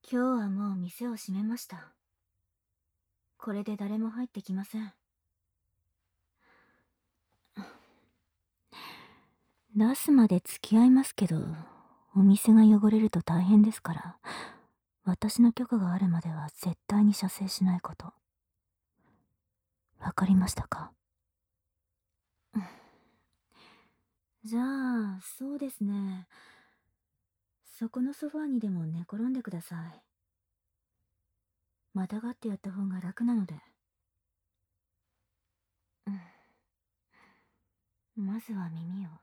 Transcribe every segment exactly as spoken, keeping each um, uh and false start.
今日はもう店を閉めました。これで誰も入ってきません。出すまで付き合いますけど、お店が汚れると大変ですから、私の許可があるまでは絶対に射精しないこと。わかりましたか？じゃあ、そうですね。そこのソファーにでも寝転んでください。またがってやった方が楽なので。まずは耳を。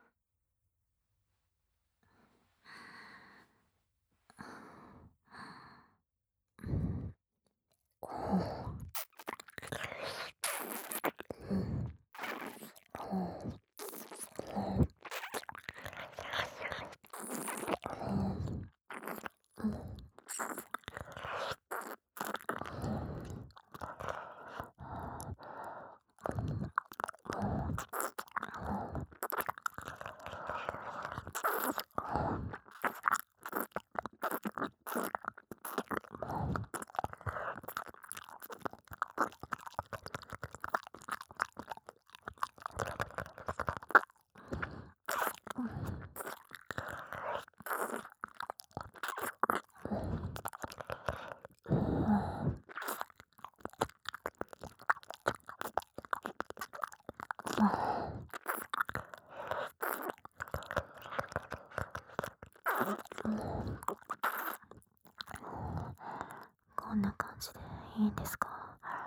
こんな感じでいいんですか？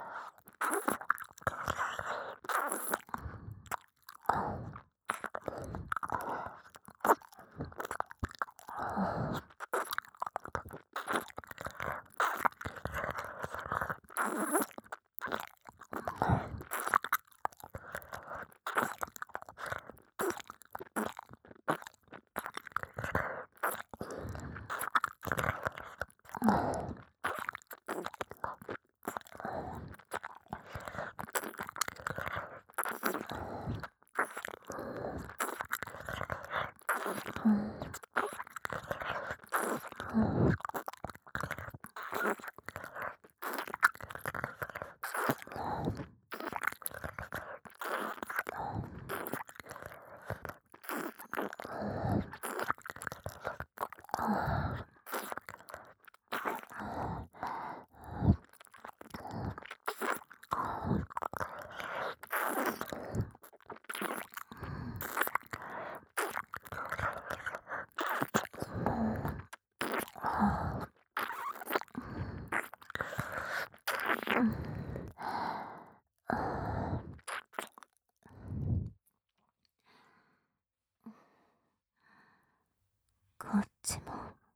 こっちも。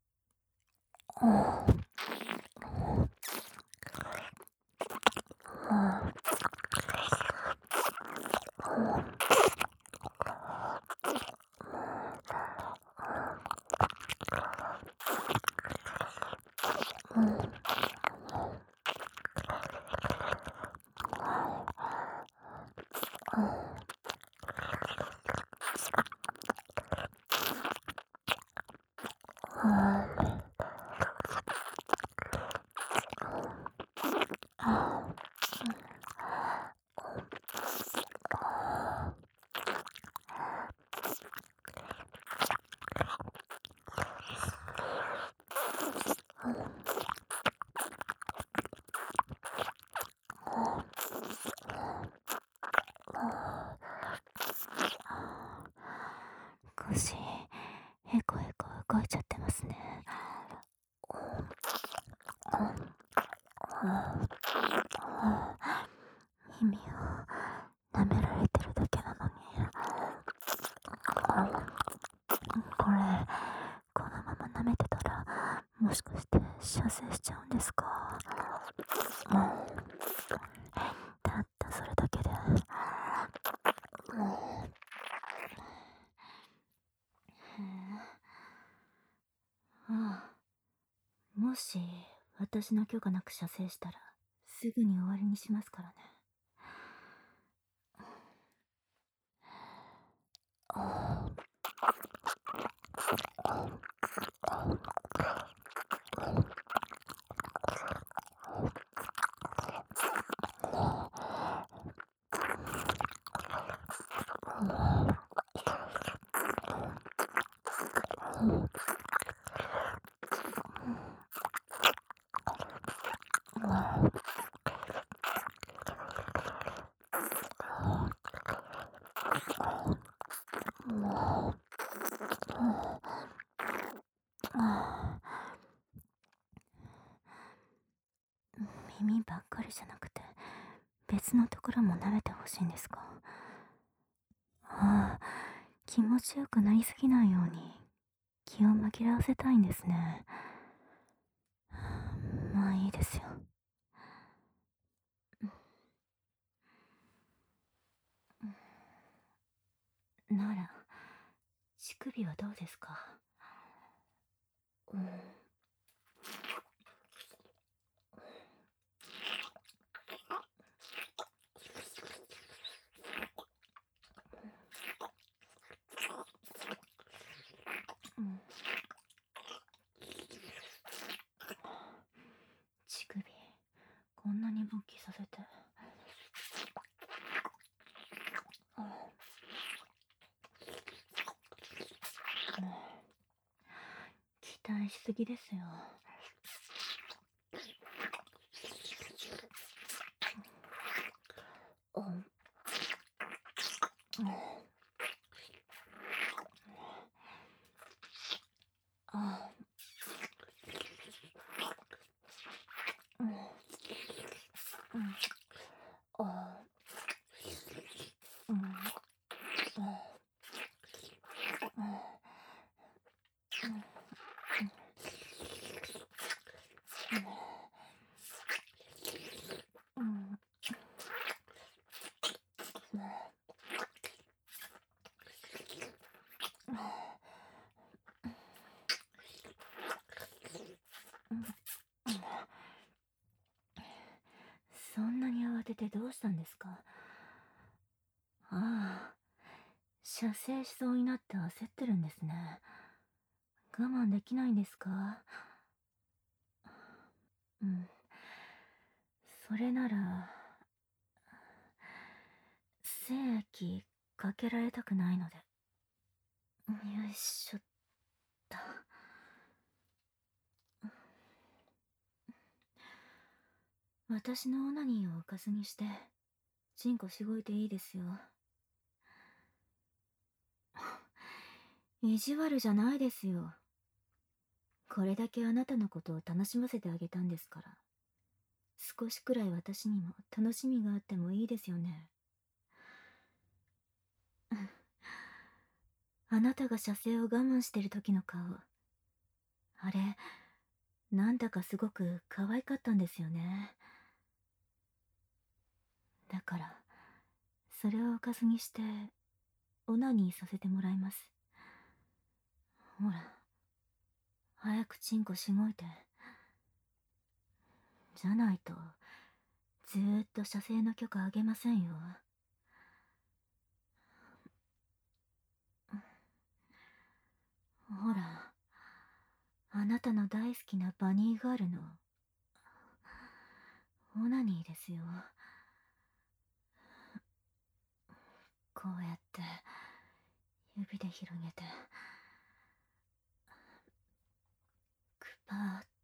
腰、へこへこ動いちゃってますね。耳を舐められてるだけなのに。これ、このまま舐めてたら、もしかして射精しちゃうんですか？たったそれだけで。ああ、もし私の許可なく射精したらすぐに終わりにしますからね。 耳ばっかりじゃなくて、別のところも舐めてほしいんですか？ああ、気持ちよくなりすぎないように気を紛らわせたいんですね。まあいいですよ。なら、乳首はどうですか？うん、うん、乳首、こんなに勃起させて。期待しすぎですよ。うん、うん、あ、うん、うん、あ、うん、うん、うん、そんなに慌ててどうしたんですか？ああ、射精しそうになって焦ってるんですね。我慢できないんですか？うん。それなら、精液かけられたくないので。よいしょっと。私のオナニーをおかずにして、チンコしごいていいですよ。意地悪じゃないですよ。これだけあなたのことを楽しませてあげたんですから。少しくらい私にも楽しみがあってもいいですよね。あなたが射精を我慢してる時の顔。あれ、なんだかすごく可愛かったんですよね。だから、それをおかずにして、オナニーさせてもらいます。ほら、早くチンコしごいて。じゃないと、ずーっと射精の許可あげませんよ。ほら、あなたの大好きなバニーガールの、オナニーですよ。こうやって、指で広げて、くぱーって、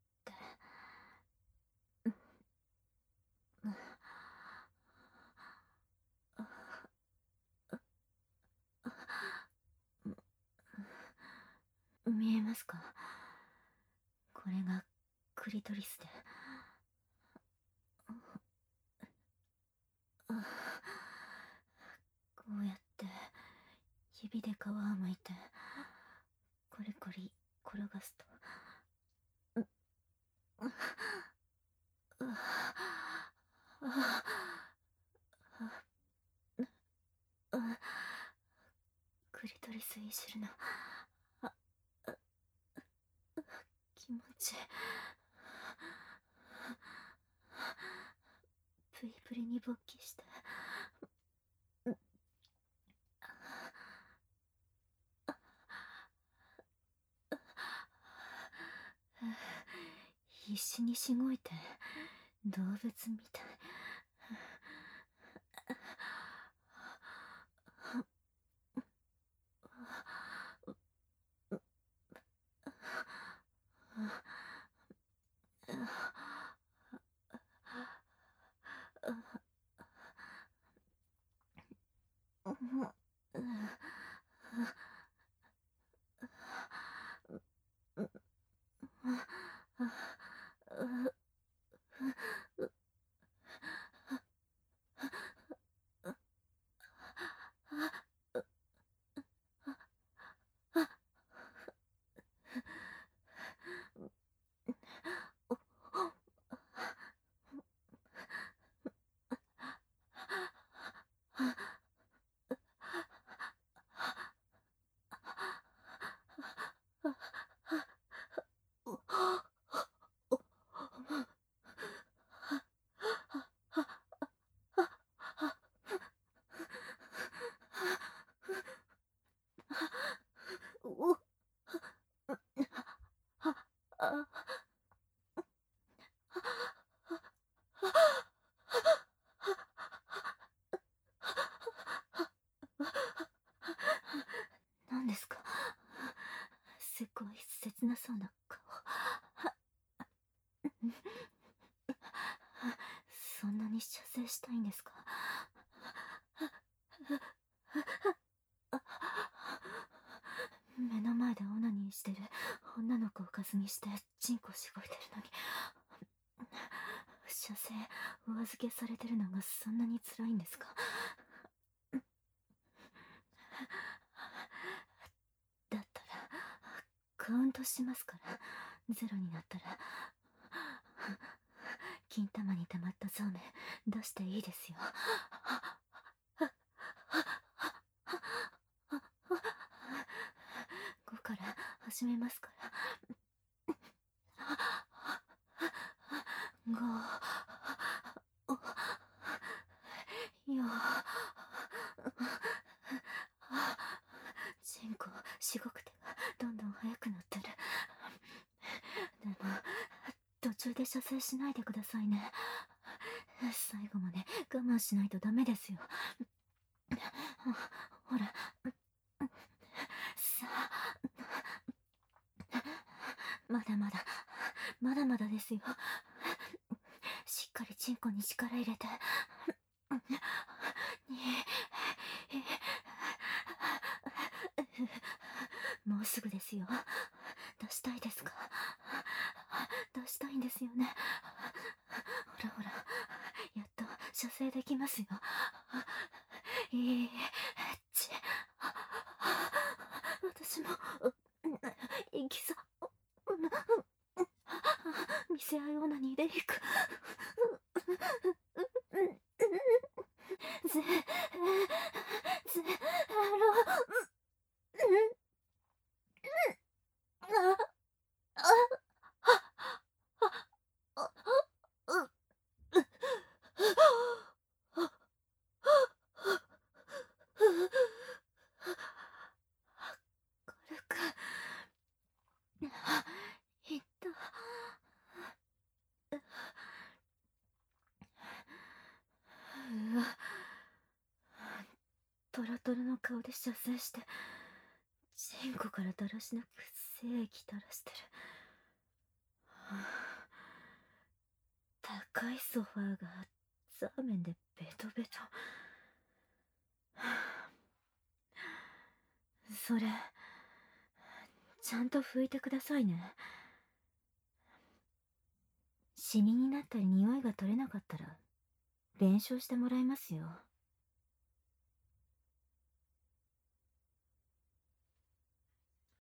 見えますか？これがクリトリスで。こうやって指で皮をむいてコリコリ転がすと、クリトリスいじるの気持ちいい。プリプリに勃起して、必死にしごいて動物みたい。 う、う、う、う、何ですか？すごい切なそうな顔。そんなに射精したいんですか？目の前でオナニーしてる女の子をかずにしてチンコしごいてるのに、射精お預けされてるのがそんなに辛いんですか？だったらカウントしますから、ゼロになったら金玉に溜まったそうめん出していいですよ。ごから始めますから。ご、よ、チンコしごく手がどんどん速くなってる。でも途中で射精しないでくださいね。最後まで我慢しないとダメですよ。ほら、さあ、まだまだまだまだですよ。しっかりチンコに力入れて。もうすぐですよ。出したいですか？出したいんですよね。ほらほら、やっと射精できますよ。いいち、私も行きそう。見せ合いオナニーで行く。ぜ、ぜ、ろ、あ、軽くいった。うわ、トロトロの顔で射精して、チンコからだらしなく精液垂らしてる。高いソファーがザーメンでベトベト。それちゃんと拭いてくださいね。シミになったり匂いが取れなかったら弁償してもらいますよ。